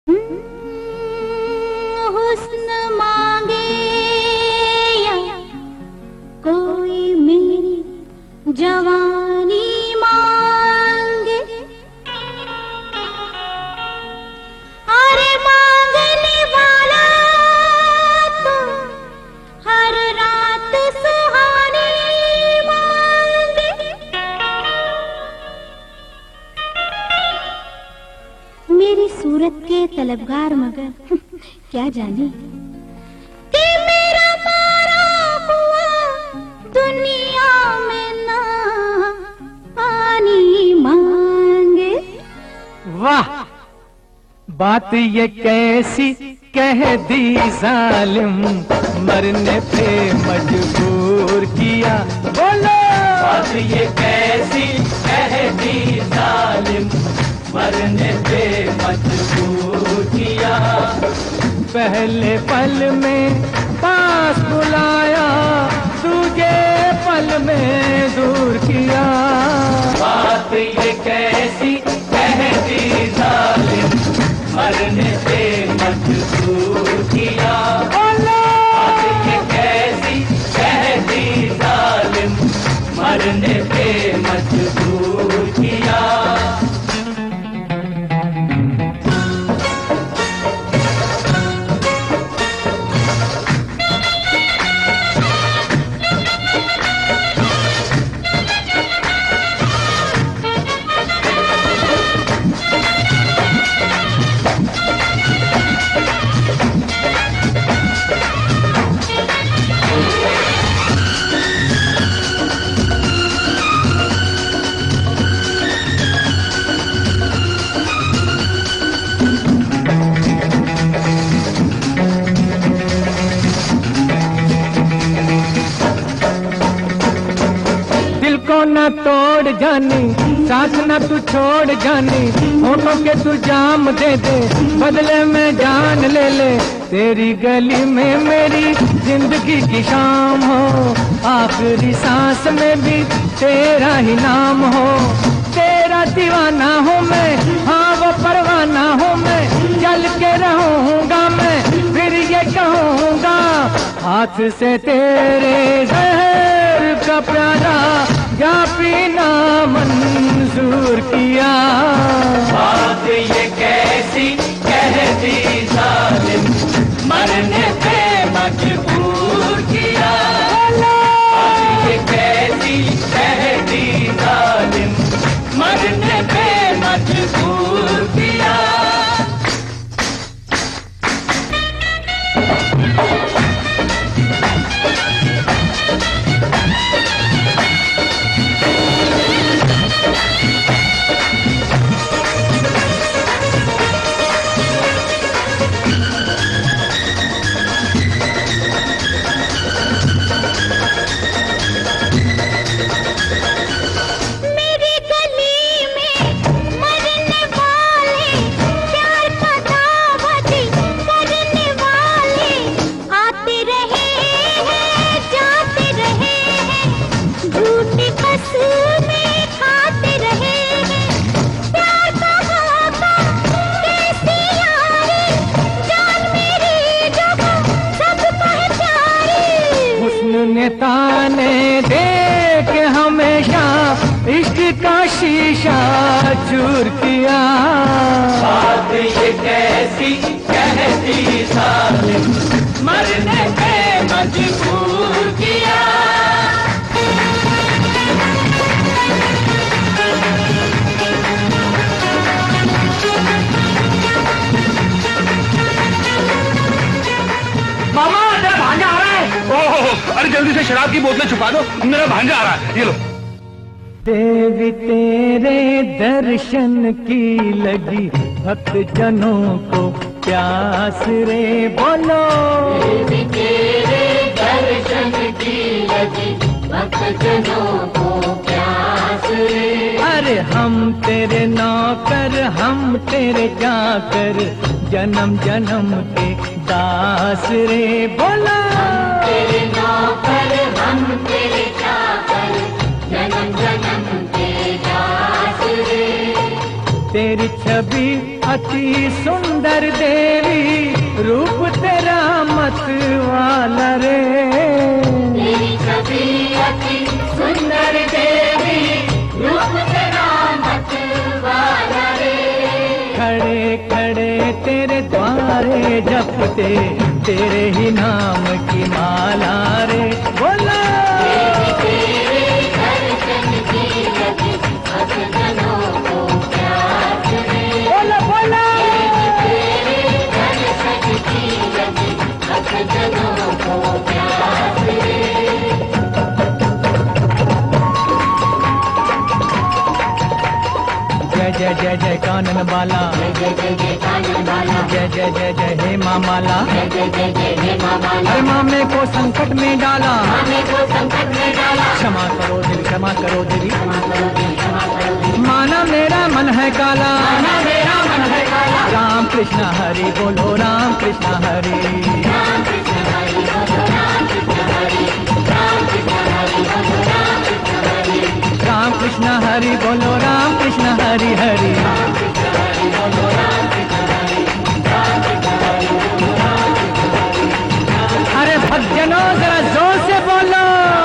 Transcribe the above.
हुस्न मांगे या कोई मेरी जवानी मांगे, अरे मांगने वाला तो हर रात सुहानी मांगे। मेरी सूरत के तलबगार मगर क्या जाने कि मेरा मारा हुआ दुनिया में ना पानी मांगे। वाह, बात ये कैसी कह दी जालिम, मरने पे मजबूर किया। बोलो, बात ये कैसी कह दी जालिम, मरने पे मजबूर किया। पहले पल में पास बुलाया, दूजे पल में दूर किया। बात ये कैसी कह दी जालिम, मरने पे मजबूर किया। बात ये कैसी कह दी जालिम, मरने पे मजबूर किया। न तोड़ जानी, साथ न तू छोड़ जानी, होठों के तू जाम दे दे, बदले में जान ले ले। तेरी गली में मेरी जिंदगी की शाम हो, आखिरी सांस में भी तेरा ही नाम हो। तेरा दीवाना हूँ मैं, हाँ वो परवाना हूँ मैं, चल के रहूँगा मैं, फिर ये कहूँगा हाथ से तेरे जहर का प्याला या पीना मंजूर किया। बात ये कैसी कह दी जालिम, मरने पे मजबूर किया। बात ये कैसी कह दी जालिम, मरने पे मजबूर किया। ताने दे के हमेशा इश्क का शीशा चूर किया। बात ये कैसी कह दी जालिम, मरने पे मजबूर किया। मामा, तेरा भांजा आ रहा है। ओह, अरे जल्दी से शराब की बोतलें छुपा दो, मेरा भांजा आ रहा है। ये लो। देवी तेरे दर्शन की लगी भक्त जनों को प्यास रे। बोलो, देवी तेरे दर्शन की लगी भक्त जनों को प्यास रे। अरे हम तेरे नौकर, हम तेरे चाकर, जन्म जन्म के दास रे। बोलो, तेरे नौकर हम तेरे चाकर, जन्म जन्म के दास रे। तेरी छवि अति सुंदर देवी रूप तेरा मत वाला रे। तेरी छवि अति सुंदर देवी रूप तेरा मत वाला रे। खड़े खड़े तेरे द्वारे जपते तेरे ही नाम की माला रे। बोला तेरे दर्शन की लगी भक्तजनों को प्यास रे। बोला बोला तेरे दर्शन की लगी भक्तजनों को प्यास रे। जय जय जय जय कानन बाला, जय जय जय कानन बाला, जय जय जय जय हे माँ माला। जय जय जय जय हे माँ माला। हर मामे को संकट में डाला, हमें को संकट में डाला। क्षमा करो देवी, क्षमा करो देवी। क्षमा करो देवी, क्षमा करो देवी। माना मेरा मन है काला, माना मेरा मन है काला। राम कृष्ण हरि बोलो, राम कृष्ण हरि। राम कृष्ण हरि बोलो, राम कृष्ण हरि। राम कृष्ण हरि बोलो, राम कृष्ण हरि। राम कृष्ण हरि बोलो, राम कृष्ण हरि हरि। राम कृष्ण हरि बोलो, राम कृष्ण हरि। राम कृष्ण हरि बोलो, राम कृष्ण हरि। अरे भक्तजनों जरा जोर से बोलो।